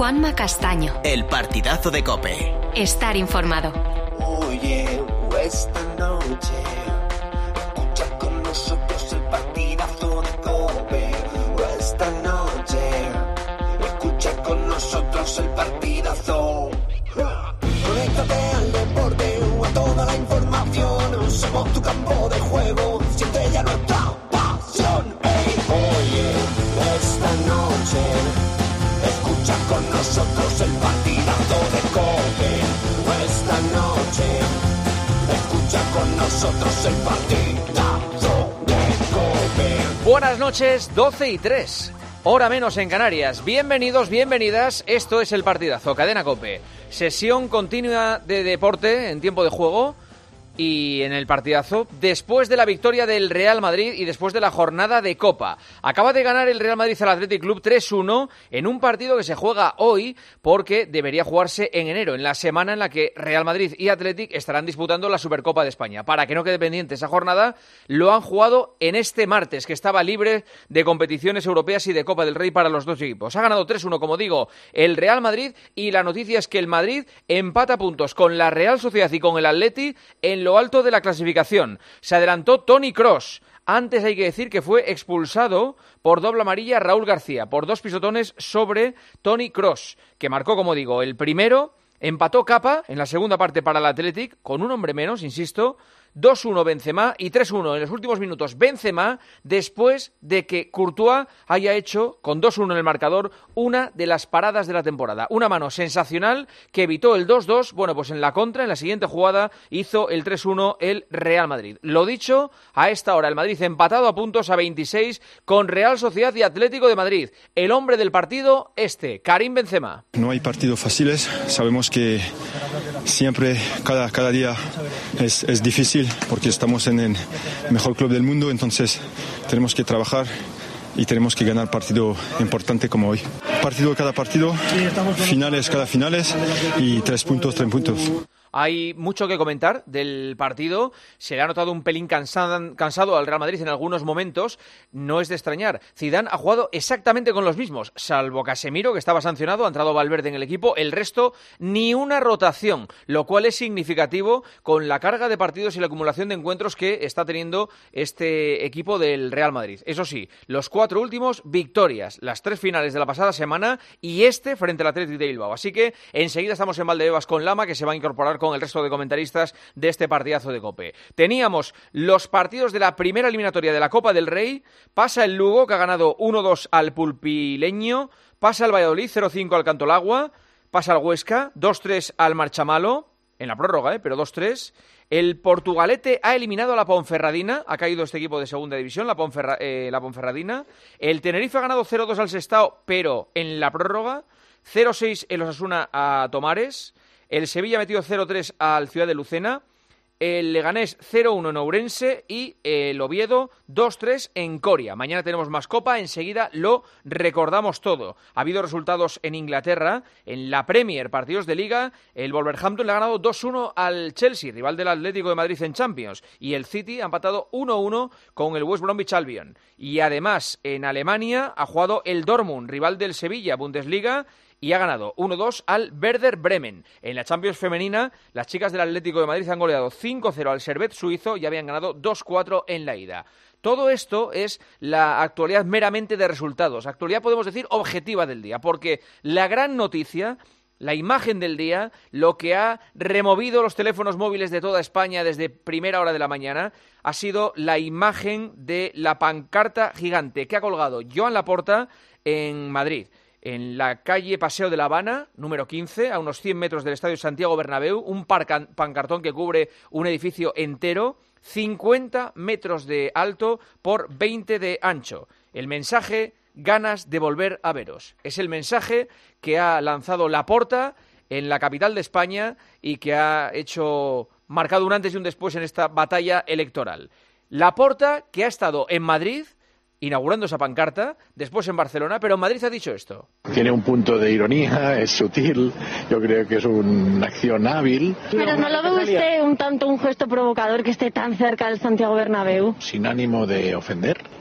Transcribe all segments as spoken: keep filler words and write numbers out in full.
Juanma Castaño. El partidazo de COPE. Estar informado. Oye, esta noche escucha con nosotros el partidazo de COPE. Esta noche escucha con nosotros el partidazo. Conéctate al deporte o a toda la información. Somos tu campo de juego, siente ya nuestra pasión. Hey, oye, esta noche escucha con nosotros el partidazo de COPE. Esta noche escucha con nosotros el partidazo de COPE. Buenas noches, doce y tres. Hora menos en Canarias. Bienvenidos, bienvenidas. Esto es el partidazo, Cadena COPE. Sesión continua de deporte en tiempo de juego y en el partidazo después de la victoria del Real Madrid y después de la jornada de Copa. Acaba de ganar el Real Madrid al Athletic Club tres uno en un partido que se juega hoy porque debería jugarse en enero, en la semana en la que Real Madrid y Athletic estarán disputando la Supercopa de España. Para que no quede pendiente esa jornada, lo han jugado en este martes, que estaba libre de competiciones europeas y de Copa del Rey para los dos equipos. Ha ganado tres uno, como digo, el Real Madrid, y la noticia es que el Madrid empata puntos con la Real Sociedad y con el Atleti en lo alto de la clasificación. Se adelantó Toni Kroos. Antes hay que decir que fue expulsado por doble amarilla Raúl García, por dos pisotones sobre Toni Kroos, que marcó, como digo, el primero. Empató Capa en la segunda parte para el Athletic, con un hombre menos, insisto. dos uno Benzema y tres uno en los últimos minutos Benzema, después de que Courtois haya hecho, con dos uno en el marcador, una de las paradas de la temporada. Una mano sensacional que evitó el dos dos. Bueno, pues en la contra, en la siguiente jugada, hizo el tres uno el Real Madrid. Lo dicho, a esta hora el Madrid empatado a puntos a veintiséis con Real Sociedad y Atlético de Madrid. El hombre del partido, este, Karim Benzema. No hay partidos fáciles, sabemos que siempre, cada, cada día es, es difícil porque estamos en el mejor club del mundo, entonces tenemos que trabajar y tenemos que ganar partido importante como hoy. Partido cada partido, finales cada finales y tres puntos, tres puntos. Hay mucho que comentar del partido. Se le ha notado un pelín cansado, cansado al Real Madrid en algunos momentos. No es de extrañar. Zidane ha jugado exactamente con los mismos, salvo Casemiro, que estaba sancionado. Ha entrado Valverde en el equipo. El resto, ni una rotación, lo cual es significativo con la carga de partidos y la acumulación de encuentros que está teniendo este equipo del Real Madrid. Eso sí, los cuatro últimos, victorias. Las tres finales de la pasada semana y este frente al Athletic de Bilbao. Así que enseguida estamos en Valdebebas con Lama, que se va a incorporar con el resto de comentaristas de este partidazo de COPE. Teníamos los partidos de la primera eliminatoria de la Copa del Rey. Pasa el Lugo, que ha ganado uno dos al Pulpileño. Pasa el Valladolid, cero cinco al Cantolagua. Pasa el Huesca, dos tres al Marchamalo. En la prórroga, ¿eh? pero dos tres. El Portugalete ha eliminado a la Ponferradina. Ha caído este equipo de segunda división, la, Ponferra, eh, la Ponferradina. El Tenerife ha ganado cero dos al Sestao, pero en la prórroga. cero seis el Osasuna a Tomares. El Sevilla ha metido cero tres al Ciudad de Lucena. El Leganés cero uno en Ourense y el Oviedo dos tres en Coria. Mañana tenemos más Copa, enseguida lo recordamos todo. Ha habido resultados en Inglaterra, en la Premier, partidos de Liga. El Wolverhampton le ha ganado dos uno al Chelsea, rival del Atlético de Madrid en Champions. Y el City ha empatado uno uno con el West Bromwich Albion. Y además, en Alemania ha jugado el Dortmund, rival del Sevilla, Bundesliga, y ha ganado uno dos al Werder Bremen. En la Champions femenina, las chicas del Atlético de Madrid han goleado cinco cero al Servette suizo y habían ganado dos cuatro en la ida. Todo esto es la actualidad meramente de resultados, actualidad podemos decir objetiva del día, porque la gran noticia, la imagen del día, lo que ha removido los teléfonos móviles de toda España desde primera hora de la mañana, ha sido la imagen de la pancarta gigante que ha colgado Joan Laporta en Madrid, en la calle Paseo de La Habana, número quince, a unos cien metros del Estadio Santiago Bernabéu, un pancartón que cubre un edificio entero, cincuenta metros de alto por veinte de ancho. El mensaje: ganas de volver a veros. Es el mensaje que ha lanzado Laporta en la capital de España y que ha hecho, marcado un antes y un después en esta batalla electoral. Laporta, que ha estado en Madrid inaugurando esa pancarta, después en Barcelona, pero en Madrid ha dicho esto. Tiene un punto de ironía, es sutil, yo creo que es una acción hábil. Pero ¿no lo ve usted un tanto un gesto provocador que esté tan cerca del Santiago Bernabéu? Sin ánimo de ofender.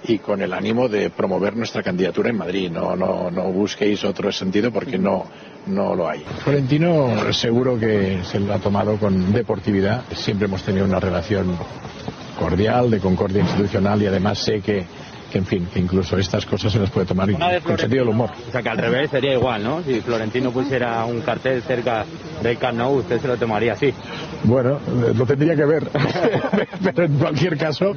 y con el ánimo de promover nuestra candidatura en Madrid. No, no, no busquéis otro sentido porque no, no lo hay. Florentino seguro que se lo ha tomado con deportividad. Siempre hemos tenido una relación cordial, de concordia institucional, y además sé que que en fin, que incluso estas cosas se las puede tomar con sentido del humor. O sea que al revés sería igual, ¿no? Si Florentino pusiera un cartel cerca del Camp Nou, usted se lo tomaría así. Bueno, lo tendría que ver, pero en cualquier caso,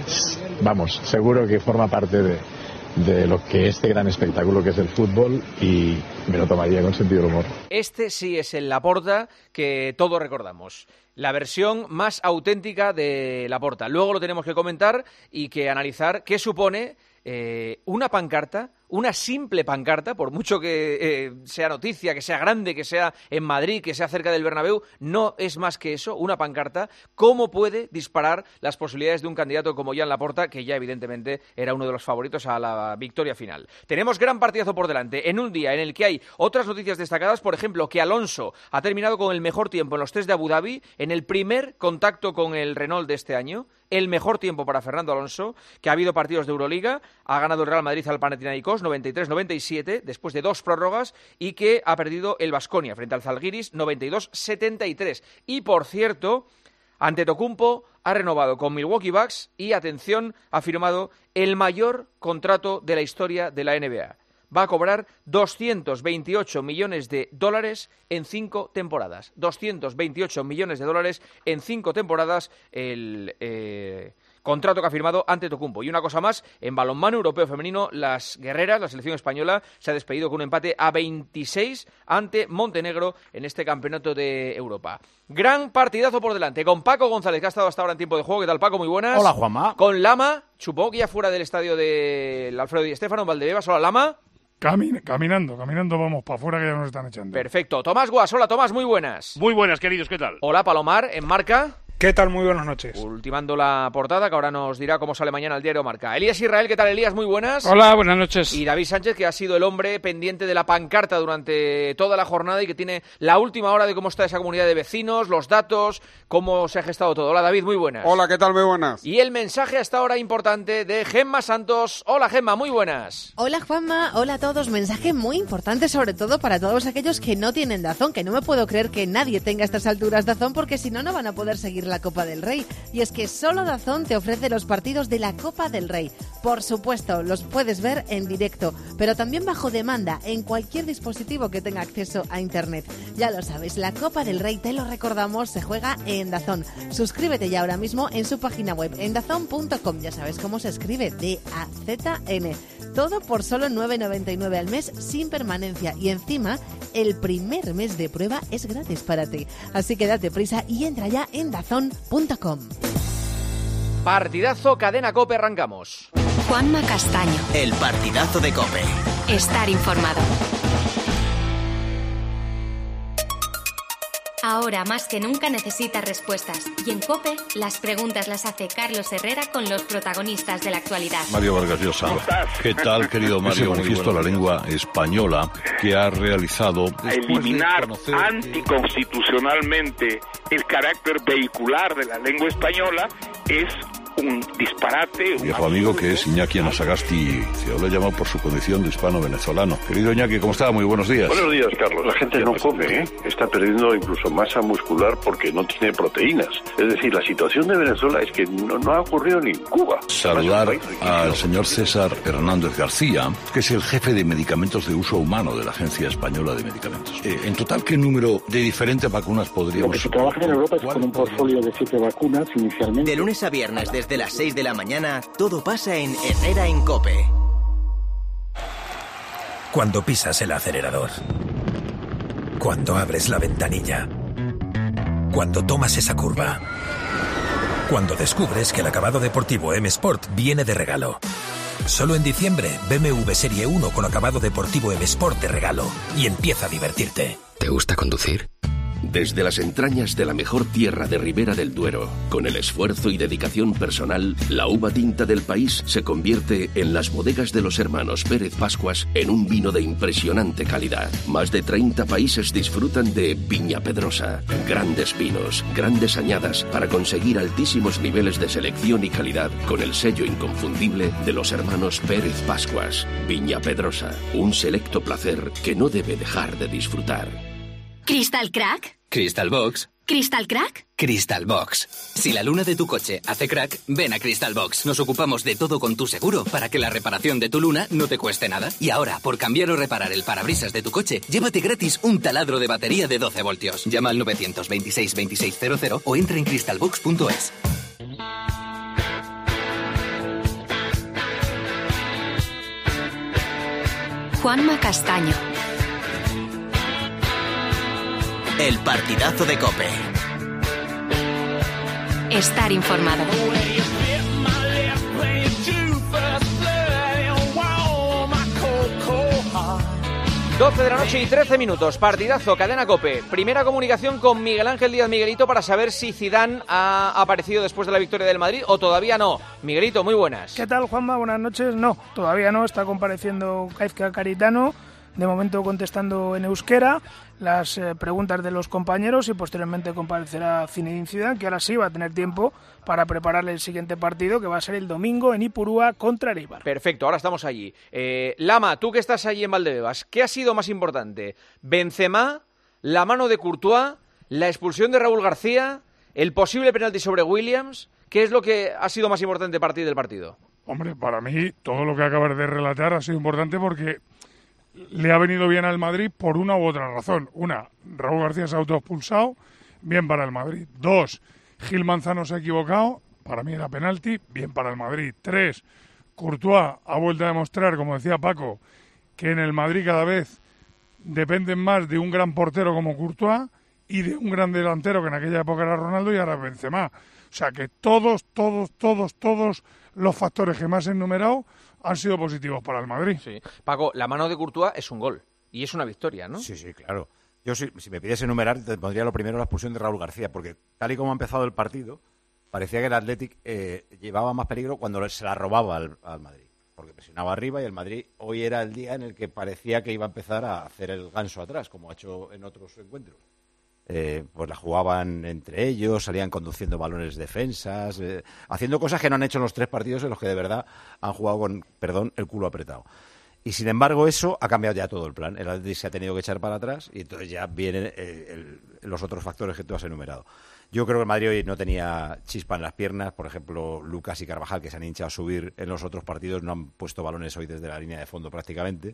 vamos, seguro que forma parte de, de lo que este gran espectáculo que es el fútbol, y me lo tomaría con sentido del humor. Este sí es el Laporta que todos recordamos. La versión más auténtica de Laporta. Luego lo tenemos que comentar y que analizar qué supone eh, una pancarta, una simple pancarta, por mucho que eh, sea noticia, que sea grande, que sea en Madrid, que sea cerca del Bernabéu, no es más que eso, una pancarta. ¿Cómo puede disparar las posibilidades de un candidato como Joan Laporta, que ya evidentemente era uno de los favoritos a la victoria final? Tenemos gran partidazo por delante, en un día en el que hay otras noticias destacadas, por ejemplo, que Alonso ha terminado con el mejor tiempo en los test de Abu Dhabi, en el primer contacto con el Renault de este año, el mejor tiempo para Fernando Alonso, que ha habido partidos de Euroliga, ha ganado el Real Madrid al Panathinaikos noventa y tres noventa y siete, después de dos prórrogas, y que ha perdido el Baskonia frente al Zalgiris noventa y dos setenta y tres. Y, por cierto, Antetokounmpo ha renovado con Milwaukee Bucks y, atención, ha firmado el mayor contrato de la historia de la N B A. Va a cobrar doscientos veintiocho millones de dólares en cinco temporadas. doscientos veintiocho millones de dólares en cinco temporadas el eh, contrato que ha firmado Antetokounmpo. Y una cosa más, en balonmano europeo femenino, las guerreras, la selección española, se ha despedido con un empate a veintiséis ante Montenegro en este campeonato de Europa. Gran partidazo por delante, con Paco González, que ha estado hasta ahora en tiempo de juego. ¿Qué tal, Paco? Muy buenas. Hola, Juanma. Con Lama, supongo que ya fuera del estadio del Alfredo Di Stéfano, en Valdebebas. Hola, Lama. Camin- caminando, caminando vamos para afuera, que ya nos están echando. Perfecto. Tomás Guas, hola Tomás, muy buenas. Muy buenas, queridos, ¿qué tal? Hola Palomar, en Marca. ¿Qué tal? Muy buenas noches. Ultimando la portada, que ahora nos dirá cómo sale mañana el diario Marca. Elías Israel, ¿qué tal, Elías? Muy buenas. Hola, buenas noches. Y David Sánchez, que ha sido el hombre pendiente de la pancarta durante toda la jornada y que tiene la última hora de cómo está esa comunidad de vecinos, los datos, cómo se ha gestado todo. Hola, David, muy buenas. Hola, ¿qué tal? Muy buenas. Y el mensaje hasta ahora importante de Gemma Santos. Hola, Gemma, muy buenas. Hola, Juanma. Hola a todos. Mensaje muy importante, sobre todo para todos aquellos que no tienen Dazón, que no me puedo creer que nadie tenga a estas alturas Dazón, porque si no, no van a poder seguir la Copa del Rey. Y es que solo Dazón te ofrece los partidos de la Copa del Rey. Por supuesto, los puedes ver en directo, pero también bajo demanda en cualquier dispositivo que tenga acceso a Internet. Ya lo sabes, la Copa del Rey, te lo recordamos, se juega en Dazón. Suscríbete ya ahora mismo en su página web, en dazón punto com. Ya sabes cómo se escribe, D A Z N. Todo por solo nueve noventa y nueve al mes, sin permanencia. Y encima, el primer mes de prueba es gratis para ti. Así que date prisa y entra ya en dazón punto com. Partidazo, Cadena COPE, arrancamos. Juanma Castaño. El partidazo de COPE. Estar informado. Ahora más que nunca necesitas respuestas. Y en COPE, las preguntas las hace Carlos Herrera con los protagonistas de la actualidad. Mario Vargas Llosa. ¿Qué tal, querido Mario? Manifiesto a la lengua española que ha realizado... A eliminar conocer... anticonstitucionalmente el carácter vehicular de la lengua española es un disparate. Mi viejo amigo, que es Iñaki Anasagasti, yo le llamo por su condición de hispano-venezolano. Querido Iñaki, ¿cómo está? Muy buenos días. Buenos días, Carlos. La gente no come, ¿eh? Está perdiendo incluso masa muscular porque no tiene proteínas. Es decir, la situación de Venezuela es que no, no ha ocurrido ni en Cuba. Saludar al señor César Hernández García, que es el jefe de medicamentos de uso humano de la Agencia Española de Medicamentos. Eh, en total, ¿qué número de diferentes vacunas podríamos... Lo que se trabaja en Europa es con un portfolio de siete vacunas inicialmente. De lunes a viernes, desde las seis de la mañana, todo pasa en Herrera en COPE. Cuando pisas el acelerador, cuando abres la ventanilla, cuando tomas esa curva, cuando descubres que el acabado deportivo M Sport viene de regalo. Solo en diciembre, B M W Serie uno con acabado deportivo M Sport de regalo y empieza a divertirte. ¿Te gusta conducir? Desde las entrañas de la mejor tierra de Ribera del Duero, con el esfuerzo y dedicación personal, la uva tinta del país se convierte en las bodegas de los hermanos Pérez Pascuas en un vino de impresionante calidad. Más de treinta países disfrutan de Viña Pedrosa. Grandes vinos, grandes añadas para conseguir altísimos niveles de selección y calidad con el sello inconfundible de los hermanos Pérez Pascuas. Viña Pedrosa, un selecto placer que no debe dejar de disfrutar. ¿Crystal Crack? Crystal Box. ¿Crystal Crack? Crystal Box. Si la luna de tu coche hace crack, ven a Crystal Box. Nos ocupamos de todo con tu seguro para que la reparación de tu luna no te cueste nada. Y ahora, por cambiar o reparar el parabrisas de tu coche, llévate gratis un taladro de batería de doce voltios. Llama al nueve dos seis, veintiséis cero cero o entra en crystal box punto es. Juanma Castaño. El partidazo de COPE. Estar informado. doce de la noche y trece minutos, partidazo, cadena COPE. Primera comunicación con Miguel Ángel Díaz Miguelito para saber si Zidane ha aparecido después de la victoria del Madrid o todavía no. Miguelito, muy buenas. ¿Qué tal, Juanma? Buenas noches. No, todavía no, está compareciendo Gaizka Caritano, de momento contestando en euskera las eh, preguntas de los compañeros y posteriormente comparecerá Zinedine Zidane, que ahora sí va a tener tiempo para prepararle el siguiente partido, que va a ser el domingo en Ipurúa contra el Eibar. Perfecto, ahora estamos allí. Eh, Lama, tú que estás allí en Valdebebas, ¿qué ha sido más importante? ¿Benzema, la mano de Courtois, la expulsión de Raúl García, el posible penalti sobre Williams? ¿Qué es lo que ha sido más importante a partir del partido? Hombre, para mí todo lo que acabas de relatar ha sido importante porque le ha venido bien al Madrid por una u otra razón. Una, Raúl García se ha autoexpulsado, bien para el Madrid. Dos, Gil Manzano se ha equivocado, para mí era penalti, bien para el Madrid. Tres, Courtois ha vuelto a demostrar, como decía Paco, que en el Madrid cada vez dependen más de un gran portero como Courtois y de un gran delantero que en aquella época era Ronaldo y ahora Benzema. O sea que todos, todos, todos, todos los factores que más he enumerado han sido positivos para el Madrid. Sí. Paco, la mano de Courtois es un gol y es una victoria, ¿no? Sí, sí, claro. Yo, si, si me pides enumerar, te pondría lo primero la expulsión de Raúl García, porque tal y como ha empezado el partido, parecía que el Athletic eh, llevaba más peligro cuando se la robaba al, al Madrid, porque presionaba arriba y el Madrid hoy era el día en el que parecía que iba a empezar a hacer el ganso atrás, como ha hecho en otros encuentros. Eh, pues la jugaban entre ellos, salían conduciendo balones defensas, eh, haciendo cosas que no han hecho en los tres partidos en los que de verdad han jugado con, perdón, el culo apretado. Y sin embargo eso ha cambiado ya todo el plan. El Atlético se ha tenido que echar para atrás y entonces ya vienen eh, el, los otros factores que tú has enumerado. Yo creo que el Madrid hoy no tenía chispa en las piernas. Por ejemplo, Lucas y Carvajal, que se han hinchado a subir en los otros partidos, no han puesto balones hoy desde la línea de fondo prácticamente.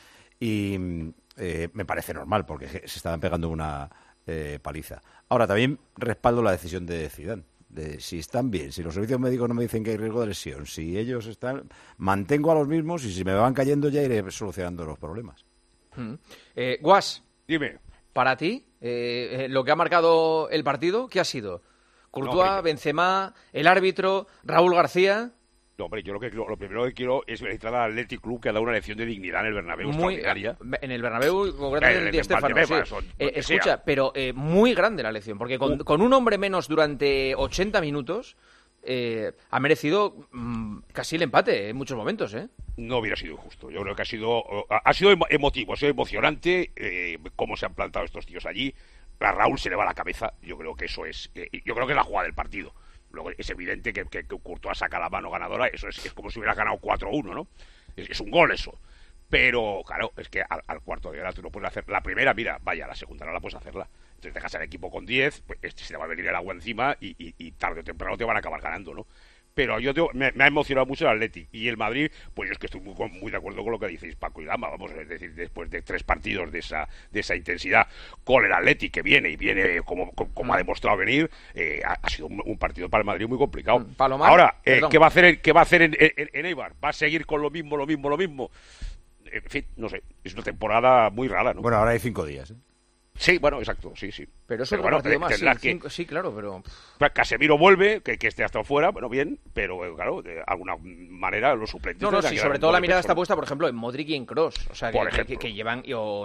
Y eh, me parece normal porque se estaban pegando una eh, paliza. Ahora, también respaldo la decisión de Zidane. De si están bien, si los servicios médicos no me dicen que hay riesgo de lesión, si ellos están, mantengo a los mismos y si me van cayendo ya iré solucionando los problemas. Mm. Eh, Guas, dime. Para ti, eh, eh, lo que ha marcado el partido, ¿qué ha sido? Courtois, no, Benzema, el árbitro, Raúl García. No, hombre, yo lo que lo primero que quiero es felicitar al Athletic Club, que ha dado una lección de dignidad en el Bernabéu muy, extraordinaria. En el Bernabéu, concretamente en el Di Stéfano, sí. eh, escucha, sea. pero eh, muy grande la lección, porque con, uh. con un hombre menos durante ochenta minutos eh, ha merecido mmm, casi el empate en muchos momentos, ¿eh? No hubiera sido injusto. Yo creo que ha sido ha sido emotivo, ha sido emocionante eh, cómo se han plantado estos tíos allí. A Raúl se le va la cabeza. Yo creo que eso es, eh, yo creo que es la jugada del partido. Luego es evidente que, que, que Courtois saca la mano ganadora, eso es, es como si hubiera ganado cuatro uno, ¿no? Es, es un gol eso. Pero, claro, es que al, al cuarto de hora tú no puedes hacer... La primera, mira, vaya, la segunda no la puedes hacerla. Entonces dejas al equipo con diez, pues este se te va a venir el agua encima y, y, y tarde o temprano te van a acabar ganando, ¿no? Pero yo te, me, me ha emocionado mucho el Athletic y el Madrid, pues yo es que estoy muy, muy de acuerdo con lo que dices Paco y Lama, vamos, es decir, después de tres partidos de esa de esa intensidad con el Athletic que viene y viene como, como ha demostrado venir, eh, ha, ha sido un, un partido para el Madrid muy complicado. Palomar, ahora, eh, ¿qué va a hacer, qué va a hacer en, en, en Eibar? ¿Va a seguir con lo mismo, lo mismo, lo mismo? En fin, no sé, es una temporada muy rara, ¿no? Bueno, ahora hay cinco días, ¿eh? Sí, bueno, exacto, sí, sí. Pero eso es bueno, partido más, sí, que... cinco, sí, claro, pero... Casemiro vuelve, que, que esté hasta fuera, bueno, bien, pero claro, de alguna manera los suplentes... No, no, sí, sobre todo la mirada está puesta, por ejemplo, en Modric y en Kroos, o sea, que, que, que llevan... O no,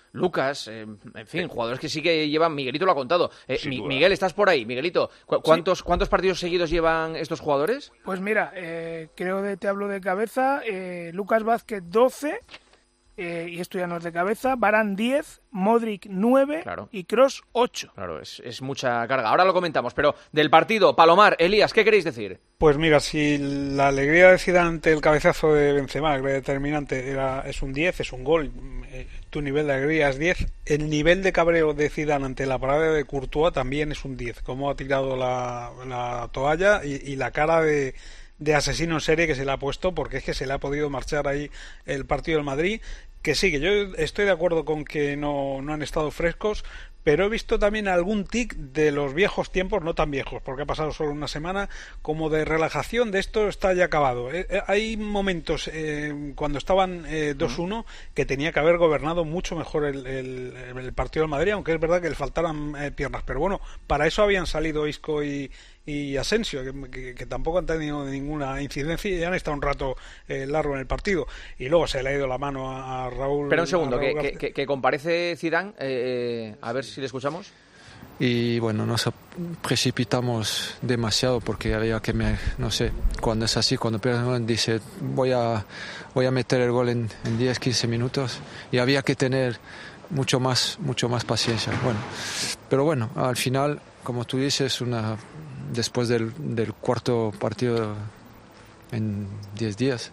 Lucas, eh, en fin, jugadores que sí que llevan, Miguelito lo ha contado. Eh, Mi, duda. Miguel, ¿estás por ahí? Miguelito, ¿cu ¿cuántos, ¿cuántos partidos seguidos llevan estos jugadores? Pues mira, eh, creo que te hablo de cabeza, eh, Lucas Vázquez doce, eh, y esto ya no es de cabeza, Varane diez, Modric nueve Claro. y Kroos ocho. Claro, es, es mucha carga. Ahora lo comentamos, pero del partido, Palomar, Elías, ¿qué queréis decir? Pues mira, si la alegría de Zidane ante el cabezazo de Benzema, el determinante, era, es un diez, es un gol, eh, tu nivel de alegría es diez, el nivel de cabreo de Zidane ante la parada de Courtois también es un diez, como ha tirado la, la toalla y, y la cara de, de asesino en serie que se le ha puesto, porque es que se le ha podido marchar ahí el partido del Madrid, que sí, que yo estoy de acuerdo con que no, no han estado frescos, pero he visto también algún tic de los viejos tiempos, no tan viejos, porque ha pasado solo una semana, como de relajación, de esto está ya acabado. Eh, eh, hay momentos eh, cuando estaban eh, dos uno que tenía que haber gobernado mucho mejor el, el, el partido del Madrid, aunque es verdad que le faltaran eh, piernas, pero bueno, para eso habían salido Isco y, y Asensio, que, que, que tampoco han tenido ninguna incidencia y han estado un rato eh, largo en el partido, y luego se le ha ido la mano a, a Raúl. Espera un segundo, Raúl que, que, que, que comparece Zidane, eh, a ver si le escuchamos. Y bueno, nos precipitamos demasiado porque había que, me, no sé, cuando es así, cuando Pérez dice voy a, voy a meter el gol en, en diez, quince minutos, y había que tener mucho más, mucho más paciencia. Bueno, pero bueno, al final, como tú dices, una, después del, del cuarto partido en diez días,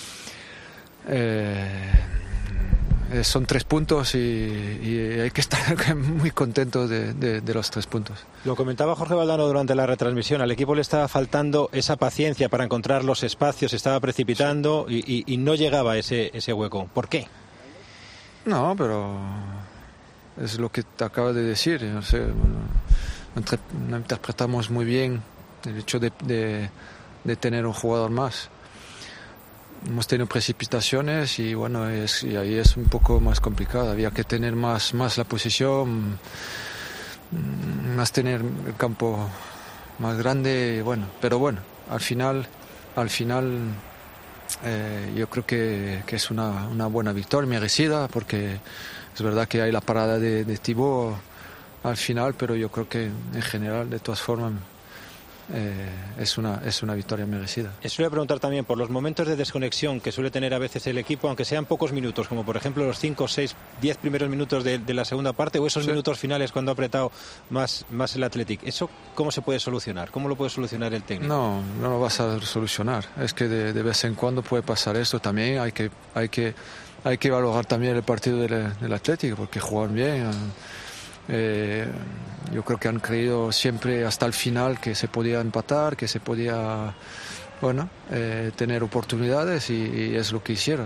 eh, son tres puntos y, y hay que estar muy contentos de, de, de los tres puntos. Lo comentaba Jorge Valdano durante la retransmisión, al equipo le estaba faltando esa paciencia para encontrar los espacios, se estaba precipitando y, y, y no llegaba ese, ese hueco. ¿Por qué? No, pero es lo que te acabo de decir. No sé, no, no interpretamos muy bien el hecho de, de, de tener un jugador más. Hemos tenido precipitaciones y bueno, es, y ahí es un poco más complicado. Había que tener más, más la posición, más tener el campo más grande, bueno, pero bueno, al final, al final eh, yo creo que, que es una, una buena victoria merecida, porque es verdad que hay la parada de, de Thibaut al final, pero yo creo que en general, de todas formas, Eh, es una es una victoria merecida. Eso le voy a preguntar también por los momentos de desconexión que suele tener a veces el equipo, aunque sean pocos minutos, como por ejemplo los cinco, seis, diez primeros minutos de, de la segunda parte, o esos sí. minutos finales cuando ha apretado más, más el Athletic. ¿Eso cómo se puede solucionar? ¿Cómo lo puede solucionar el técnico? No, no lo vas a solucionar. Es que de, de vez en cuando puede pasar esto también. Hay que hay que hay que valorar también el partido del, del Athletic, porque jugaron bien. Eh, yo creo que han creído siempre hasta el final que se podía empatar, que se podía, bueno, eh, tener oportunidades y, y es lo que hicieron,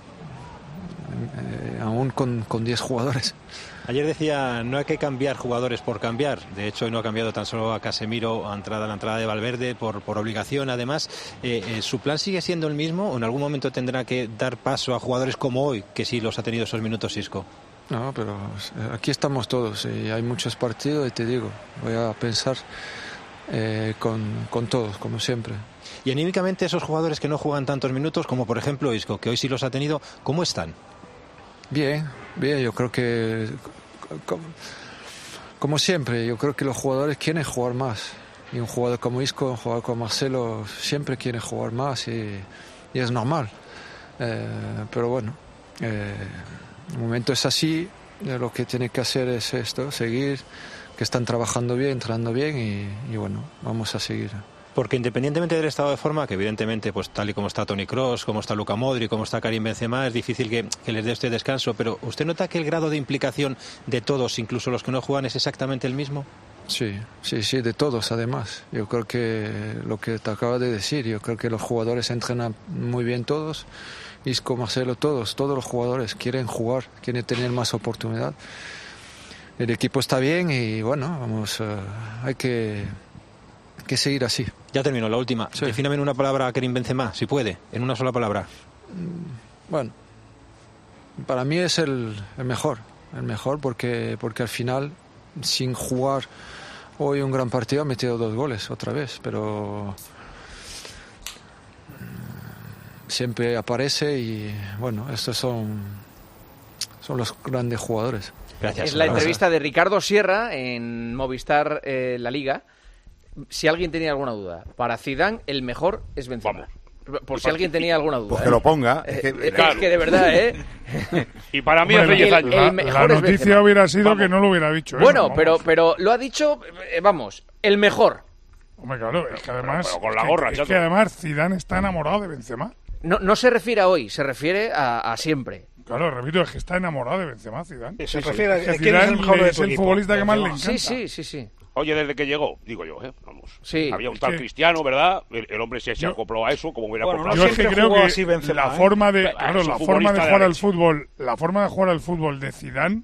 eh, aún con, con diez jugadores. Ayer decía, no hay que cambiar jugadores por cambiar. De hecho, hoy no ha cambiado tan solo a Casemiro a entrada, a la entrada de Valverde por, por obligación. Además, eh, eh, ¿su plan sigue siendo el mismo o en algún momento tendrá que dar paso a jugadores como hoy, que sí los ha tenido esos minutos Isco? No, pero aquí estamos todos y hay muchos partidos y te digo, voy a pensar eh, con, con todos, como siempre. Y anímicamente esos jugadores que no juegan tantos minutos, como por ejemplo Isco, que hoy sí los ha tenido, ¿cómo están? Bien, bien, yo creo que, como, como siempre, yo creo que los jugadores quieren jugar más. Y un jugador como Isco, un jugador como Marcelo, siempre quiere jugar más y, y es normal. Eh, pero bueno... Eh, el momento es así, lo que tiene que hacer es esto, seguir, que están trabajando bien, entrando bien y, y bueno, vamos a seguir. Porque independientemente del estado de forma, que evidentemente pues tal y como está Toni Kroos, como está Luka Modric, como está Karim Benzema, es difícil que, que les dé este descanso, pero ¿usted nota que el grado de implicación de todos, incluso los que no juegan, es exactamente el mismo? Sí, sí, sí, de todos además. Yo creo que lo que te acabo de decir, yo creo que los jugadores entrenan muy bien todos. Isco, Marcelo, todos, todos los jugadores quieren jugar, quieren tener más oportunidad. El equipo está bien y bueno, vamos, uh, hay que, que seguir así. Ya termino, la última. Sí. Defíname en una palabra a Karim Benzema, si puede, en una sola palabra. Bueno, para mí es el, el mejor, el mejor porque, porque al final, sin jugar hoy un gran partido, ha metido dos goles otra vez, pero... siempre aparece y bueno, estos son son los grandes jugadores. Gracias. Es la entrevista de Ricardo Sierra en Movistar eh, La Liga. Si alguien tenía alguna duda, para Zidane el mejor es Benzema. Vamos. Por si alguien tenía alguna duda. Pues ¿eh? que lo ponga. Eh, es, que, eh, claro. es que de verdad, ¿eh? Y para mí bueno, hace diez años. La, el mejor la noticia es hubiera sido vamos. que no lo hubiera dicho. Bueno, eso, pero, pero lo ha dicho, eh, vamos, el mejor. Hombre, claro, es que además, pero, pero con la gorra, es que, es que además Zidane está enamorado de Benzema. No, no se refiere a hoy, se refiere a, a siempre. Claro, repito, es que está enamorado de Benzema, Zidane. Sí, se sí, refiere a es que quién es el mejor de es el futbolista que más le encanta. Sí, sí, sí, sí. Oye, desde que llegó, digo yo, ¿eh? Vamos. Sí. Había un tal sí. Cristiano, ¿verdad? El, el hombre se, se yo, acopló a eso, como hubiera bueno, acoplado. Yo es que creo que así Benzema, la ¿eh? forma de, claro, la forma de jugar de al fútbol, la forma de jugar al fútbol de Zidane,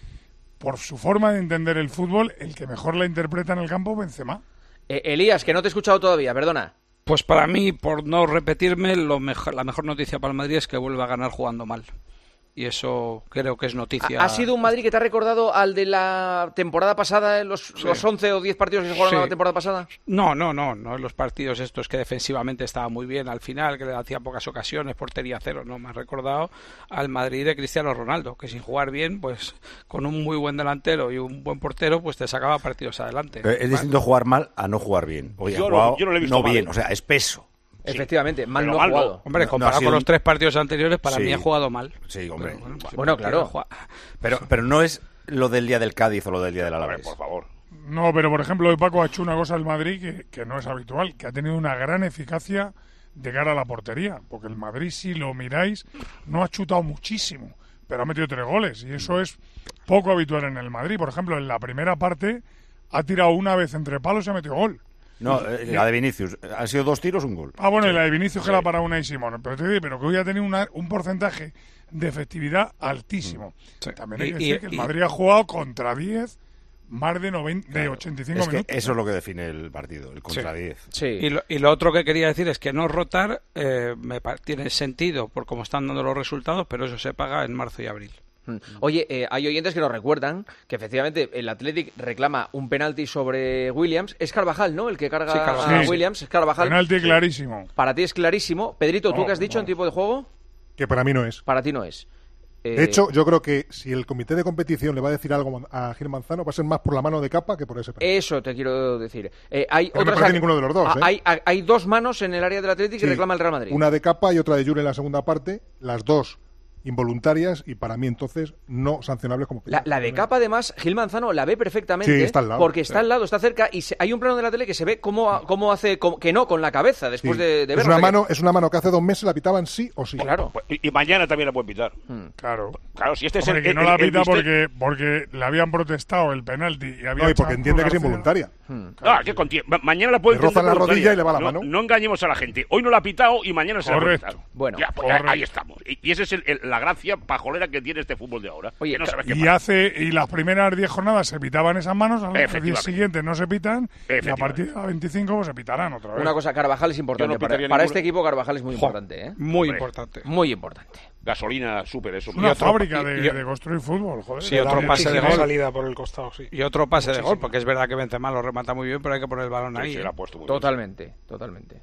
por su forma de entender el fútbol, el que mejor la interpreta en el campo, Benzema. Eh, Elías, que no te he escuchado todavía, perdona. Pues para mí, por no repetirme, lo mejor, la mejor noticia para el Madrid es que vuelve a ganar jugando mal. Y eso creo que es noticia. ¿Ha sido un Madrid que te ha recordado al de la temporada pasada, los, sí. los once o diez partidos que se jugaron sí. la temporada pasada? No, no, no, no. Los partidos estos que defensivamente estaba muy bien al final, que le hacía pocas ocasiones, portería cero, no me ha recordado al Madrid de Cristiano Ronaldo, que sin jugar bien, pues con un muy buen delantero y un buen portero, pues te sacaba partidos adelante. Pero es distinto jugar mal a no jugar bien. Oye, yo, jugado, no, yo no lo he visto no mal. bien, o sea, espeso. Sí. Efectivamente, mal pero no ha jugado. Hombre, comparado no, con los tres partidos anteriores, para sí. mí ha jugado mal. Sí, hombre. Pero, bueno, sí, bueno claro. Pero, pero no es lo del día del Cádiz o lo del día del Alavés. Por favor. No, pero por ejemplo, hoy Paco ha hecho una cosa al Madrid que, que no es habitual, que ha tenido una gran eficacia de cara a la portería. Porque el Madrid, si lo miráis, no ha chutado muchísimo, pero ha metido tres goles. Y eso es poco habitual en el Madrid. Por ejemplo, en la primera parte ha tirado una vez entre palos y ha metido gol. No, la de Vinicius. Han sido dos tiros, un gol. Ah, bueno, sí. y la de Vinicius sí. que era para una y Simón. Pero te digo, pero que hoy ha tenido una, un porcentaje de efectividad altísimo. Sí. También hay que y, decir y, que el Madrid y... ha jugado contra diez más de, noventa, claro. de ochenta y cinco es que minutos. Eso es lo que define el partido, el contra sí. diez. Sí. Y, lo, y lo otro que quería decir es que no rotar eh, me tiene sentido por cómo están dando los resultados, pero eso se paga en marzo y abril. Oye, eh, hay oyentes que nos recuerdan que efectivamente el Athletic reclama un penalti sobre Williams. Es Carvajal, ¿no? El que carga sí, a sí, Williams. Es Carvajal. Penalti clarísimo. Para ti es clarísimo. Pedrito, ¿tú no, qué has dicho no. en tipo de juego? Que para mí no es. Para ti no es. Eh... De hecho, yo creo que si el comité de competición le va a decir algo a Gil Manzano, va a ser más por la mano de Capa que por ese penalti. Eso te quiero decir. Eh, hay Pero otras... no parece ninguno de los dos. ¿eh? Hay, hay, hay dos manos en el área del Athletic sí, que reclama el Real Madrid. Una de Capa y otra de Yuri en la segunda parte. Las dos involuntarias y para mí entonces no sancionables como la, la de Capa además Gil Manzano la ve perfectamente sí, está al lado, porque está sí. al lado, está cerca y se, hay un plano de la tele que se ve cómo, cómo hace cómo, que no con la cabeza después sí. de, de verlo. Es una, o sea mano, que... es una mano que hace dos meses la pitaban sí o sí. Claro. Y, y mañana también la pueden pitar. Hmm. Claro. Claro, si este Hombre, es el que no el, la el, pita el porque, porque le habían protestado el penalti y había no, y porque entiende que es involuntaria. Hmm. Claro, no, que contiene. Mañana la pueden le rozan la rodilla y le va la no, mano. No engañemos a la gente. Hoy no la ha pitado y mañana se correcto. la puede pitar. Bueno, ya, pues ahí estamos. Y, y esa es el, el, la gracia pajolera que tiene este fútbol de ahora. Oye, no y hace y las primeras diez jornadas se pitaban esas manos, a los días siguientes no se pitan y a partir de la veinticinco pues, se pitarán otra vez. Una cosa, Carvajal es importante. No para, para este equipo Carvajal es muy importante. ¿eh? Muy Hombre. importante. Muy importante. Gasolina súper eso. Es una otro, fábrica y, de, y, de construir fútbol, joder. Sí, otro pase de gol. Salida por el costado, sí. Y otro pase Muchísimo. de gol, porque es verdad que Benzema lo remata muy bien, pero hay que poner el balón sí, ahí. Sí, ¿eh? la ha puesto muy totalmente, bien. totalmente.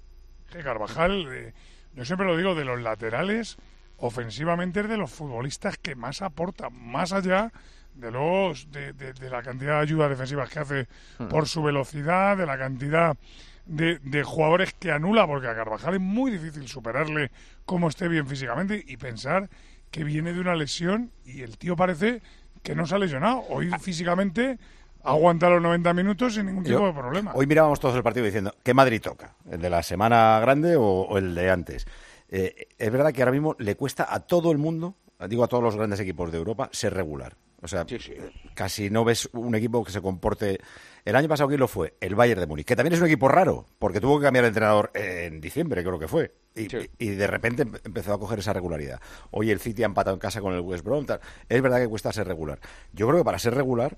Sí, Carvajal, eh, yo siempre lo digo, de los laterales, ofensivamente es de los futbolistas que más aportan, más allá de los de, de, de la cantidad de ayudas defensivas que hace hmm. por su velocidad, de la cantidad de, de jugadores que anula, porque a Carvajal es muy difícil superarle como esté bien físicamente y pensar que viene de una lesión y el tío parece que no se ha lesionado. Hoy físicamente aguanta los noventa minutos sin ningún tipo Yo, de problema. Hoy mirábamos todos el partido diciendo, ¿qué Madrid toca? ¿El de la semana grande o, o el de antes? Eh, es verdad que ahora mismo le cuesta a todo el mundo, digo a todos los grandes equipos de Europa, ser regular. O sea, sí, sí. casi no ves un equipo que se comporte... El año pasado, ¿quién lo fue? El Bayern de Múnich, que también es un equipo raro, porque tuvo que cambiar de entrenador en diciembre, creo que fue. Y, sí. y de repente empezó a coger esa regularidad. Hoy el City ha empatado en casa con el West Brom. Tal. Es verdad que cuesta ser regular. Yo creo que para ser regular,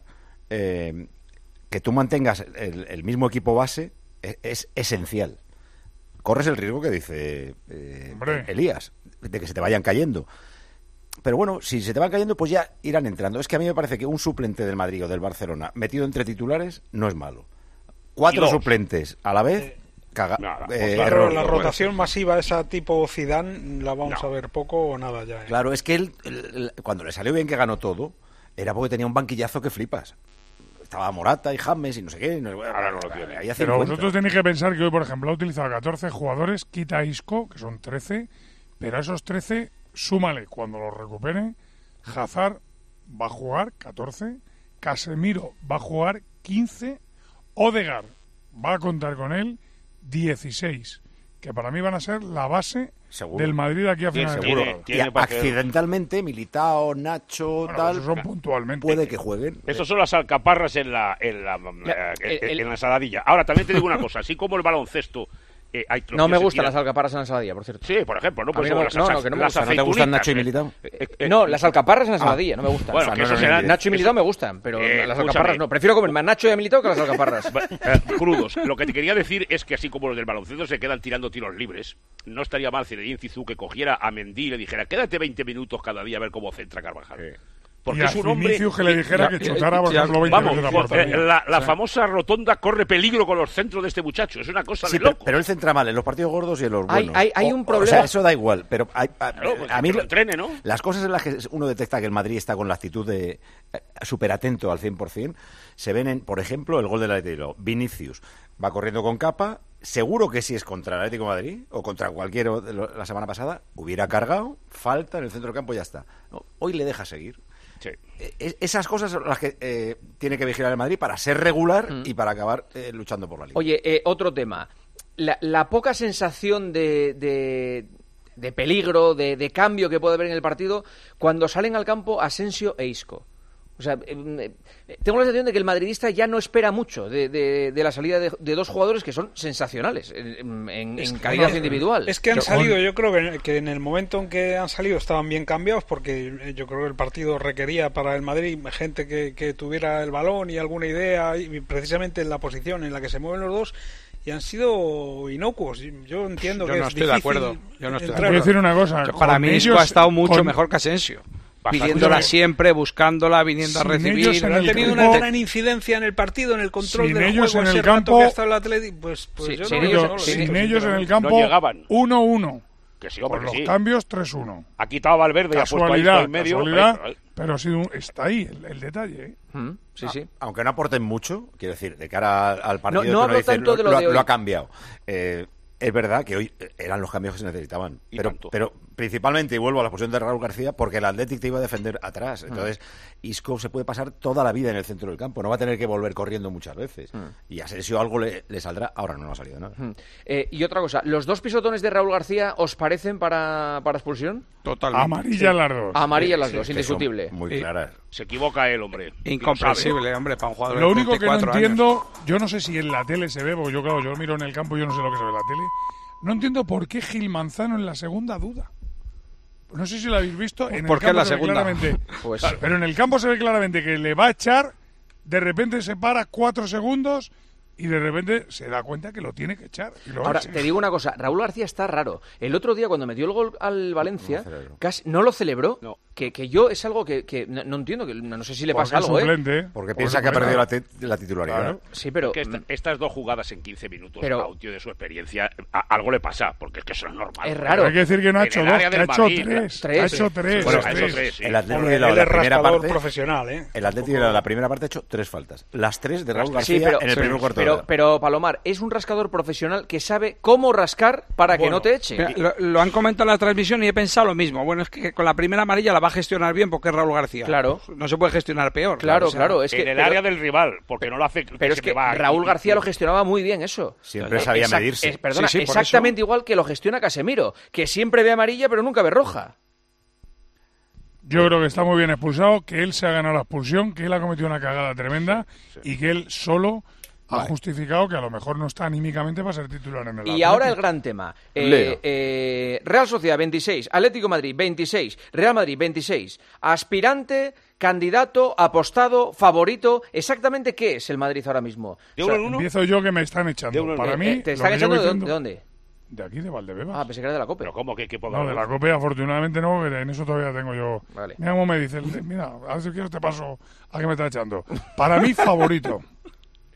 eh, que tú mantengas el, el mismo equipo base es, es esencial. Corres el riesgo que dice eh, Elías, de que se te vayan cayendo. Pero bueno, si se te van cayendo, pues ya irán entrando. Es que a mí me parece que un suplente del Madrid o del Barcelona metido entre titulares no es malo. Cuatro suplentes a la vez, Caga, Nada, eh, Claro, error. la rotación masiva esa tipo Zidane la vamos No. a ver poco o nada ya. ¿eh? Claro, es que él, el- el- cuando le salió bien que ganó todo, era porque tenía un banquillazo que flipas. Estaba Morata y James y no sé qué. y no- Ahora no lo tiene. había Pero cincuenta. vosotros tenéis que pensar que hoy, por ejemplo, ha utilizado catorce jugadores, quita a Isco, que son trece, pero a esos trece, súmale cuando los recupere, Hazard va a jugar catorce, Casemiro va a jugar quince, Odegaard va a contar con él dieciséis, que para mí van a ser la base Seguro. del Madrid aquí a final de Seguro. temporada. tiene y para hacer- accidentalmente, Militao, Nacho, Bueno, tal, esos son puntualmente. puede que jueguen. Esos son las alcaparras en la en la, Ya, eh, el- en la ensaladilla. Ahora, también te digo una cosa. Así como el baloncesto... eh, hay No me se gustan tiran- las alcaparras en la ensaladilla, por cierto. Sí, por ejemplo, ¿no? A Pues mí no me- las, no, las- no, que no me las gustan. ¿No te gustan aceitunitas, Nacho y eh, Militao? eh, eh, No, las alcaparras en la ensaladilla, no me gustan. Bueno, O sea, que no, eso no, será- no, Nacho y Militao eso- me gustan, pero Eh, las escúchame. alcaparras no. Prefiero comer más Nacho y a Militao que las alcaparras. Eh, crudos. Lo que te quería decir es que así como los del baloncesto se quedan tirando tiros libres, no estaría mal Zinedine Zizou que cogiera a Mendy y le dijera, quédate veinte minutos cada día a ver cómo centra Carvajal. Porque Y a es un hombre... Vinicius que le dijera que chutara, por Ya, ejemplo, veinte vamos, veces la eh, portería. la, la Sí. famosa rotonda corre peligro con los centros de este muchacho. Es una cosa Sí, de pero, loco. pero él centra mal en los partidos gordos y en los Hay- buenos. hay- hay O- un O problema. sea, eso da igual, pero hay- a, Claro, pues a que mí lo lo- entrene, ¿no? las cosas en las que uno detecta que el Madrid está con la actitud de eh, súper atento al cien por ciento se ven en, por ejemplo, el gol del Atlético. Vinicius va corriendo con capa, seguro que si es contra el Atlético de Madrid o contra cualquiera de lo- la semana pasada, hubiera cargado, falta en el centro del campo y ya está. No, hoy le deja seguir. E- esas cosas son las que eh, tiene que vigilar el Madrid para ser regular y para acabar eh, luchando por la liga. Oye, eh, otro tema. La, la poca sensación de, de, de peligro, de, de cambio que puede haber en el partido cuando salen al campo Asensio e Isco. O sea, eh, eh, tengo la sensación de que el madridista ya no espera mucho de, de, de la salida de, de dos jugadores que son sensacionales en, en- en calidad no, individual. Es que han salido, yo creo que, que en el momento en que han salido estaban bien cambiados porque eh, yo creo que el partido requería para el Madrid gente que, que tuviera el balón y alguna idea y precisamente en la posición en la que se mueven los dos y han sido inocuos. Yo entiendo Yo que no es estoy de difícil acuerdo. Yo no estoy de entrar. Voy a decir una cosa. Que para con mí Isco ellos- ha estado mucho con- mejor que Asensio. Bastante. Pidiéndola Escúchame. siempre, buscándola, viniendo a Sin recibir. ellos en Pero han el tenido campo- una gran incidencia en el partido, en el control Sin del ellos juego, en el ese rato campo- que ha estado el Atleti, pues, pues Sí, yo sin no, ellos- yo no lo sin siento, ellos en el sinceramente. campo No llegaban. uno uno. Que sí, hombre, Con que los sí. cambios tres uno. Ha quitado a Valverde y ha puesto a Isco Casualidad, en medio. casualidad, Ahí, ahí. pero ha sido un- está ahí el, el detalle. ¿eh? Mm, sí, sí. Aunque no aporten mucho, quiero decir, de cara al, al partido, No- no tú hablo dices, tanto lo, de lo lo- de hoy. lo ha cambiado. Eh, es verdad que hoy eran los cambios que se necesitaban, Y pero, tanto. pero principalmente, y vuelvo a la posición de Raúl García, porque el Athletic te iba a defender Mm. atrás. Entonces, Isco se puede pasar toda la vida en el centro del campo, no va a tener que volver corriendo muchas veces. Mm. Y a Asensio algo le, le saldrá, ahora no, no ha salido nada. Mm. Eh, y otra cosa, ¿los dos pisotones de Raúl García os parecen para, para expulsión? Totalmente. Amarilla Sí. las dos. Amarillas las Sí, dos, es que son indiscutible. Muy Sí. claras. Se equivoca el hombre. Incomprensible, hombre, para un jugador Lo de único que no treinta y cuatro años. entiendo, yo no sé si en la tele se ve, porque yo, claro, yo miro en el campo y yo no sé lo que se ve en la tele. No entiendo por qué Gil Manzano en la segunda duda. No sé si lo habéis visto. En ¿Por el qué campo en la se ve segunda? claramente- Pues- Pero en el campo se ve claramente que le va a echar, de repente se para cuatro segundos y de repente se da cuenta que lo tiene que echar. Y lo Ahora, echa. te digo una cosa, Raúl García está raro. El otro día, cuando metió el gol al Valencia, No lo celebró. casi no lo celebró. No. Que, que yo es algo que, que no, no entiendo, que no, no sé si le Porque pasa es algo, ¿eh? suplente, ¿eh? Porque Porque piensa que ha suplente. perdido la, ti- la titularidad. Claro. Sí, pero... Que esta- estas dos jugadas en quince minutos Pero- a un tío de su experiencia, a- algo le pasa, porque es que eso es normal. Es raro. Hay que decir que no ha En hecho el dos, área que ha del hecho Madrid, tres. tres, Ha sí. hecho tres. Bueno, tres. ha hecho tres, sí. El Atlético Hombre, de la, él la es primera raspador parte, profesional, ¿eh? el Atlético de la primera parte ha hecho tres faltas. Las tres de Raúl García Sí, pero, en el pero- primer cuarto de pero, hora. pero, Palomar, es un rascador profesional que sabe cómo rascar para que Bueno, no te eche. Mira, Lo, lo han comentado en la transmisión y he pensado lo mismo. Bueno, es que con la primera amarilla la va a gestionar bien porque es Raúl García. Claro. No se puede gestionar peor. Claro, O sea, claro. Es en que, el pero- área del rival, porque no lo hace. Pero es se que te va Raúl y- García lo gestionaba muy bien eso. Siempre Eh, sabía exact- medirse. eh, perdona, Sí, sí, por exactamente igual que lo gestiona Casemiro, que siempre ve amarilla pero nunca ve roja. Yo creo que está muy bien expulsado, que él se ha ganado la expulsión, que él ha cometido una cagada tremenda y que él solo ha justificado que a lo mejor no está anímicamente para ser titular en el Y Atlético. ahora el gran tema. Eh, Leo. eh, Real Sociedad veintiséis, Atlético de Madrid veintiséis, Real Madrid veintiséis. Aspirante, candidato, apostado, favorito. ¿Exactamente qué es el Madrid ahora mismo? ¿De O sea, uno en uno? Empiezo yo que me están echando. De uno en Para uno. mí, eh, ¿Te lo están que echando llevo de dónde? diciendo- ¿De dónde? De aquí, de Valdebebas. Ah, pensé que era de la COPE. Pero ¿cómo que equipo No, de la COPE afortunadamente no, que en eso todavía tengo yo. Vale. Mira cómo me dice, mira, a ver si quieres te paso a que me está echando. Para mí, favorito.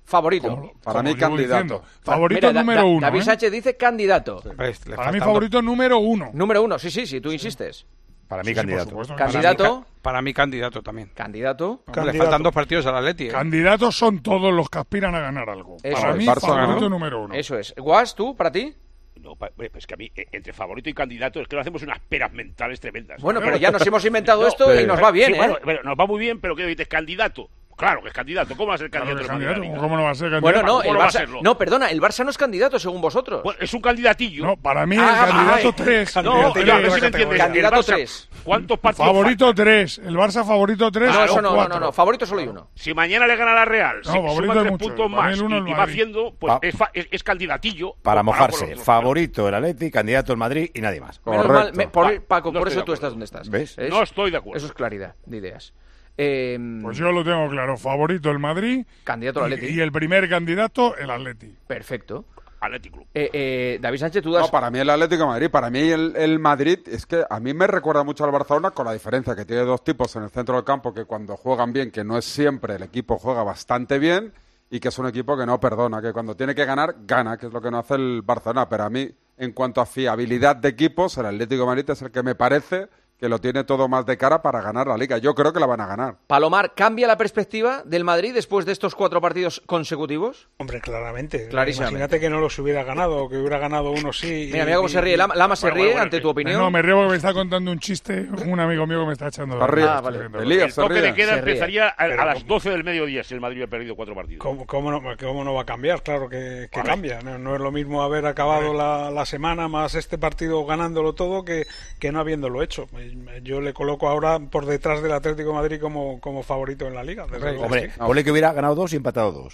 Favorito. Como, para como mí, candidato. Diciendo. Favorito Mira, número da, uno. David ¿eh? Sánchez dice candidato. Pues, para mí, favorito número uno. Número uno, sí, sí, sí, tú insistes. Para mí, sí, candidato. Sí, candidato. Para mí, para mí, candidato también. Candidato. Le faltan dos partidos al Atleti. ¿eh? Candidatos son todos los que aspiran a ganar algo. Eso para es. mí, Barça favorito ganó. número uno. Eso es. Guas, ¿tú, para ti? No, pues que a mí, entre favorito y candidato, es que nos hacemos unas peras mentales tremendas. Bueno, pero ya nos hemos inventado no, esto pero, y nos va bien, sí, ¿eh? Bueno, bueno, nos va muy bien, pero ¿qué dices? ¿Candidato? Claro que es candidato. ¿Cómo va a ser candidato? Claro, candidato. ¿Cómo no va a ser candidato? Bueno, no, el no, Barça, no, perdona, el Barça no es candidato según vosotros. Bueno, es un candidatillo. No, para mí ah, el candidato ay, tres. No, pero a ver si me entiendes. Candidato tres. ¿Cuántos partidos Favorito faltan? tres. El Barça favorito tres. No, eso o no, no, cuatro. no, no, favorito solo hay uno. Si mañana le gana la Real, No, si favorito suma hay tres muchos. puntos Para mí más el uno y, el y va Madrid. haciendo, pues Pa- es, fa- es, es candidatillo. Para comparado mojarse, con los otros. favorito el Atleti, candidato el Madrid y nadie más. Menos mal, me- por, Paco, No por estoy eso de tú acuerdo. estás donde estás. ¿Ves? ¿Es? No estoy de acuerdo. Eso es claridad de ideas. Eh, Pues yo lo tengo claro. Favorito el Madrid. Candidato al Atleti. Y, y el primer candidato el Atleti. Perfecto. Athletic Club. Eh, eh, David Sánchez, tú das... No, para mí el Atlético de Madrid, para mí el, el Madrid, es que a mí me recuerda mucho al Barcelona, con la diferencia que tiene dos tipos en el centro del campo que cuando juegan bien, que no es siempre, el equipo juega bastante bien y que es un equipo que no perdona, que cuando tiene que ganar, gana, que es lo que no hace el Barcelona. Pero a mí, en cuanto a fiabilidad de equipos, el Atlético de Madrid es el que me parece que lo tiene todo más de cara para ganar la Liga. Yo creo que la van a ganar. Palomar, ¿cambia la perspectiva del Madrid después de estos cuatro partidos consecutivos? Hombre, claramente. Clarísimamente. Imagínate que no los hubiera ganado, que hubiera ganado uno sí. Mira, mira cómo se ríe. Lama, Lama se Bueno, ríe bueno, bueno, ante que- tu opinión. No, me río porque me está contando un chiste un amigo mío que me está echando de Está riendo. Ah, vale. Elías El se toque ríe. de queda Se ríe. empezaría a, Pero a las ¿cómo? doce del mediodía si el Madrid hubiera perdido cuatro partidos. ¿Cómo, cómo no, cómo no va a cambiar? Claro que, que Vale. cambia. No, no es lo mismo haber acabado la, la semana más este partido ganándolo todo que, que no habiéndolo hecho. Yo le coloco ahora por detrás del Atlético de Madrid como, como favorito en la Liga. desde luego. Hombre, ponle que hubiera ganado dos y empatado dos.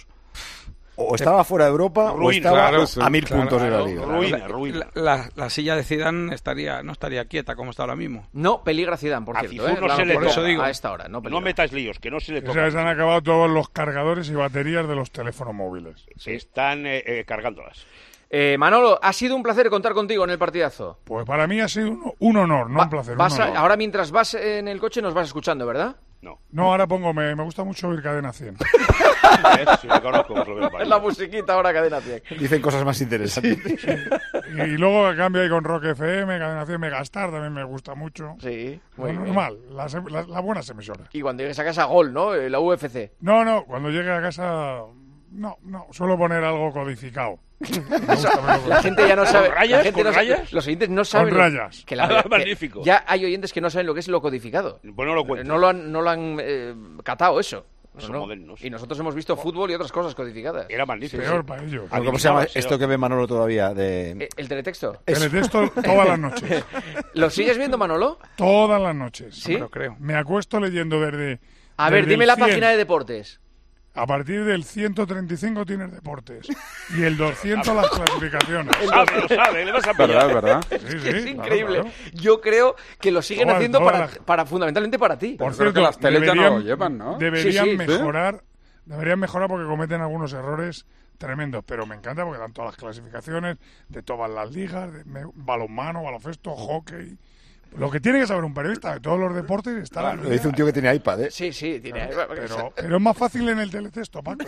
O estaba fuera de Europa o Ruina, estaba claro, a mil claro, puntos de la claro. Liga. Ruina, ruina. La, la- la silla de Zidane estaría, no estaría quieta como está ahora mismo. No peligra Zidane, por A cierto. Zizou ¿eh? no La se le noticia toca. digo. a esta hora. No, No peligra. metáis líos, que no se le O toca. sea, se han acabado todos los cargadores y baterías de los teléfonos móviles. Se están eh, eh, cargándolas. Eh, Manolo, ha sido un placer contar contigo en el partidazo. Pues para mí ha sido un, un honor, no Va- un placer. un vas a- honor. ahora mientras vas en el coche nos vas escuchando, ¿verdad? No. No, ahora pongo, me, me gusta mucho oír Cadena cien. ¿Eh? Si lo conozco, os lo veo para Es la musiquita ahora, cadena cien. Dicen cosas más interesantes. Y, y luego a cambio ahí con Rock F M, Cadena cien, Megastar también me gusta mucho. Sí, muy Lo bien. normal, las, las, las buenas emisoras. Y cuando llegues a casa, gol, ¿no? Eh, La U F C. No, no, cuando llegue a casa, no, no, suelo poner algo codificado. Me gusta verlo La gente ya no sabe. rayas? la gente ¿Con no sabe- rayas? Los oyentes no saben. Con lo- rayas. Que la Ah, verdad- que magnífico. Ya hay oyentes que no saben lo que es lo codificado. Pues no lo cuento. No lo han, no lo han eh, catado eso. Son No, no. modernos. Y nosotros hemos visto fútbol y otras cosas codificadas. Era magnífico. Peor para ellos. ¿Cómo se llama Adivinado, esto que ve Manolo todavía? De... Eh, ¿El teletexto? Teletexto todas las noches. ¿Lo sigues viendo, Manolo? Todas las noches. ¿Sí? Lo creo. Me acuesto leyendo desde... A ver, desde dime el la cien. página de deportes. A partir del ciento treinta y cinco tienes deportes. Y el doscientos las clasificaciones. Sabe, lo sabe, le vas a pillar. ¿Verdad, verdad? Sí, Es sí, que es claro, increíble. claro. Yo creo que lo siguen Todas- haciendo todas para, las- para fundamentalmente para ti. Por creo cierto, que las teles ya no deberían, lo llevan, ¿no? deberían Sí, sí. mejorar, deberían mejorar porque cometen algunos errores tremendos, pero me encanta porque dan todas las clasificaciones de todas las ligas, de me- balonmano, baloncesto, hockey. Lo que tiene que saber un periodista de todos los deportes está la Lo dice un tío que tiene iPad, ¿eh? Sí, sí, tiene. Pero, pero es más fácil en el teletexto, Paco.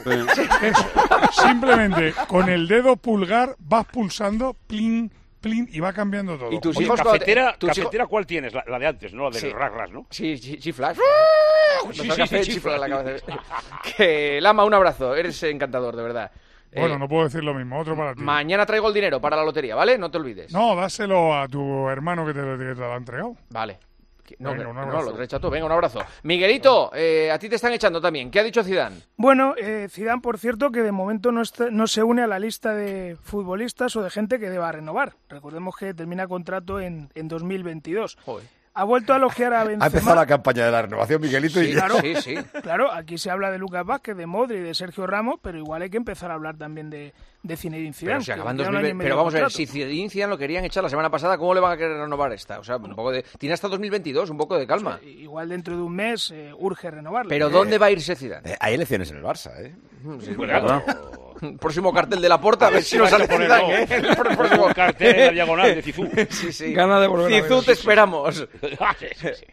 Es simplemente con el dedo pulgar vas pulsando, plin, plin, y va cambiando todo. Y tus Oye, hijos cuando te- cafetera, tus hijos- cafetera ¿cuál tienes? La, la de antes, ¿no? La del Sí. ras ras, ¿no? Sí, sí, chiflas. Sí, Nos sí, café, sí, chifla chifla. en la cabeza. Que, Lama, un abrazo. Eres encantador, de verdad. Bueno, Eh, no puedo decir lo mismo. Otro para ti. Mañana traigo el dinero para la lotería, ¿vale? No te olvides. No, dáselo a tu hermano que te, lo- que te lo ha entregado. Vale. No, Venga, que- un no, abrazo. lo traes tú. Venga, un abrazo. Miguelito, eh, a ti te están echando también. ¿Qué ha dicho Zidane? Bueno, eh, Zidane, por cierto, que de momento no, está- no se une a la lista de futbolistas o de gente que deba renovar. Recordemos que termina contrato en, en dos mil veintidós. Joder. Ha vuelto a elogiar a Benzema. Ha empezado la campaña de la renovación, Miguelito. Sí, y claro. sí, sí. Claro, aquí se habla de Lucas Vázquez, de Modri, de Sergio Ramos, pero igual hay que empezar a hablar también de, de Zinedine Zidane. Pero, se que acaba en lleva un dos mil año y veinte, medio pero vamos a ver, de si contrato. Zinedine Zidane lo querían echar la semana pasada, ¿cómo le van a querer renovar esta? O sea, un poco de... Tiene hasta dos mil veintidós, un poco de calma. Igual dentro de un mes eh, urge renovarlo. Pero ¿dónde va a irse Zidane? Eh, hay elecciones en el Barça, ¿eh? Sí, Cuidado. Próximo cartel de la porta, a ver si nos vas a sale ponerlo. Zidane, ¿eh? El próximo Cartel en la diagonal de Cizú. Sí, sí. Gana de volver a ver. Zizou, te esperamos. Sí, sí, sí.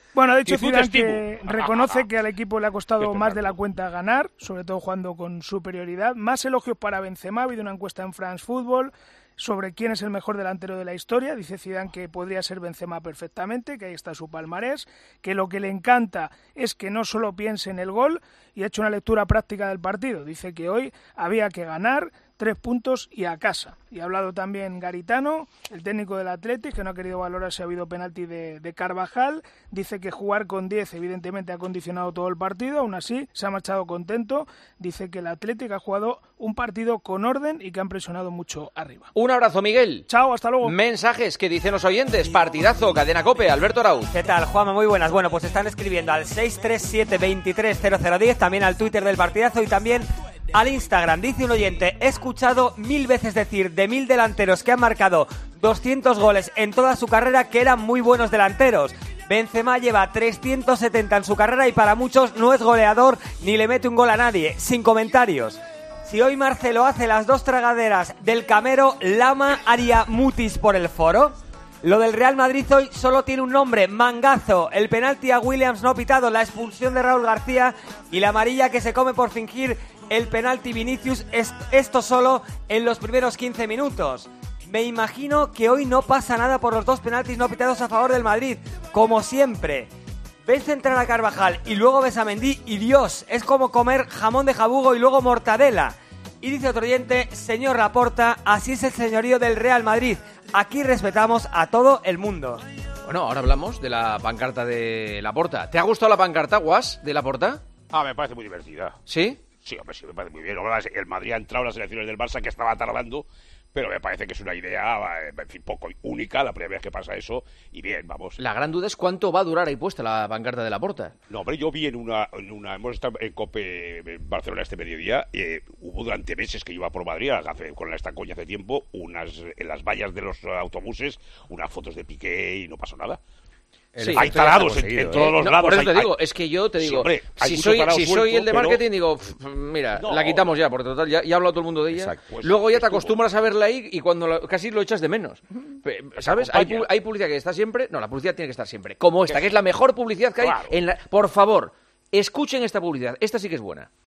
Bueno, ha dicho Zidane que reconoce que al equipo le ha costado más de la cuenta ganar, sobre todo jugando con superioridad. Más elogios para Benzema, ha habido una encuesta en France Football sobre quién es el mejor delantero de la historia. Dice Zidane que podría ser Benzema perfectamente, que ahí está su palmarés, que lo que le encanta es que no solo piense en el gol, y ha hecho una lectura práctica del partido. Dice que hoy había que ganar tres puntos y a casa. Y ha hablado también Garitano, el técnico del Athletic, que no ha querido valorar si ha habido penalti de, de Carvajal. Dice que jugar con diez evidentemente ha condicionado todo el partido, aún así se ha marchado contento. Dice que el Athletic ha jugado un partido con orden y que han presionado mucho arriba. Un abrazo, Miguel. Chao, hasta luego. Mensajes que dicen los oyentes. Partidazo, Cadena COPE, Alberto Arauz. ¿Qué tal, Juanma? Muy buenas. Bueno, pues están escribiendo al seis tres siete, veintitrés, cero cero diez, también al Twitter del partidazo y también al Instagram. Dice un oyente: he escuchado mil veces decir de mil delanteros que han marcado doscientos goles en toda su carrera que eran muy buenos delanteros. Benzema lleva trescientos setenta en su carrera y para muchos no es goleador ni le mete un gol a nadie. Sin comentarios. Si hoy Marcelo hace las dos tragaderas del Camero, Lama haría mutis por el foro. Lo del Real Madrid hoy solo tiene un nombre: mangazo. El penalti a Williams no pitado, la expulsión de Raúl García y la amarilla que se come por fingir el penalti Vinicius. Esto solo en los primeros quince minutos. Me imagino que hoy no pasa nada por los dos penaltis no pitados a favor del Madrid, como siempre. Ves centrar a Carvajal y luego ves a Mendy y Dios, es como comer jamón de jabugo y luego mortadela. Y dice otro oyente: señor Laporta, así es el señorío del Real Madrid. Aquí respetamos a todo el mundo. Bueno, ahora hablamos de la pancarta de Laporta. ¿Te ha gustado la pancarta, Guas, de Laporta? Ah, me parece muy divertida. ¿Sí? Sí, hombre, sí, me parece muy bien. El Madrid ha entrado en las elecciones del Barça, que estaba tardando, pero me parece que es una idea, en fin, poco única, la primera vez que pasa eso, y bien, vamos. La gran duda es cuánto va a durar ahí puesta la pancarta de Laporta. No, hombre, yo vi en una, en una hemos estado en COPE en Barcelona este mediodía, eh, hubo durante meses que iba por Madrid, hace, con esta coña hace tiempo, unas en las vallas de los autobuses, unas fotos de Piqué y no pasó nada. Sí, hay tarados en, en todos ¿eh? los no, lados. Por eso hay, te digo, hay... es que yo te digo, sí, hombre, si soy, si suelto, soy el de marketing, pero... digo, pff, mira, no. la quitamos ya, porque total, ya, ya ha hablado todo el mundo de ella. Pues, luego ya te estuvo. acostumbras a verla ahí y cuando lo, casi lo echas de menos. ¿Sabes? Hay, hay publicidad que está siempre. No, la publicidad tiene que estar siempre. Como esta, que es la mejor publicidad que hay. Claro. En la... Por favor, escuchen esta publicidad. Esta sí que es buena.